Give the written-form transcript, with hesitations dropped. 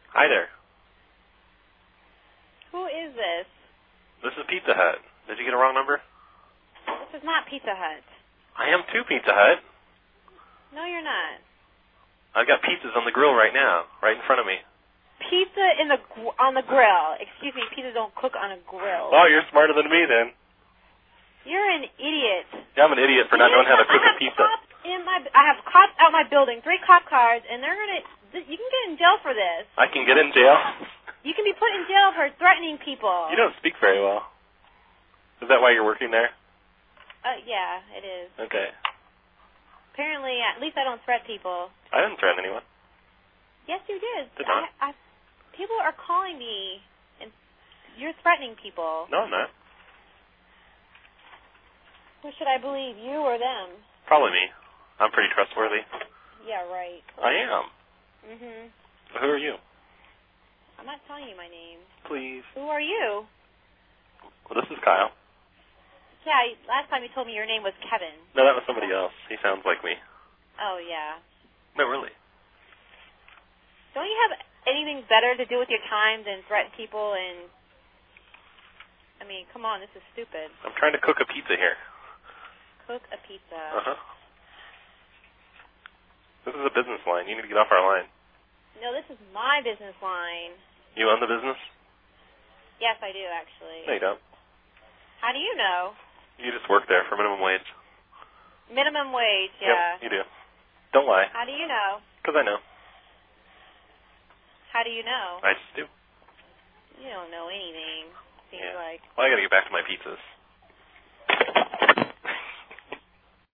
Hi there. Who is this? This is Pizza Hut. Did you get a wrong number? This is not Pizza Hut. I am too, Pizza Hut. No, you're not. I've got pizzas on the grill right now, right in front of me. Pizza on the grill. Excuse me, pizza don't cook on a grill. Oh, you're smarter than me then. You're an idiot. Yeah, I'm an idiot for not knowing how to cook a pizza. I have cops out my building, 3 cop cars, and you can get in jail for this. I can get in jail? You can be put in jail for threatening people. You don't speak very well. Is that why you're working there? Yeah, it is. Okay. Apparently, at least I don't threat people. I didn't threaten anyone. Yes, you did. Did not. People are calling me, and you're threatening people. No, I'm not. Who should I believe, you or them? Probably me. I'm pretty trustworthy. Yeah, right. I am. Mm-hmm. Who are you? I'm not telling you my name. Please. Who are you? Well, this is Kyle. Yeah, last time you told me your name was Kevin. No, that was somebody else. He sounds like me. Oh, yeah. No, really. Don't you have anything better to do with your time than threaten people and... I mean, come on, this is stupid. I'm trying to cook a pizza here. Cook a pizza. Uh-huh. This is a business line. You need to get off our line. No, this is my business line. You own the business? Yes, I do, actually. No, you don't. How do you know? You just work there for minimum wage. Minimum wage, yeah. Yep, you do. Don't lie. How do you know? Because I know. How do you know? I just do. You don't know anything, seems like. Well, I got to get back to my pizzas.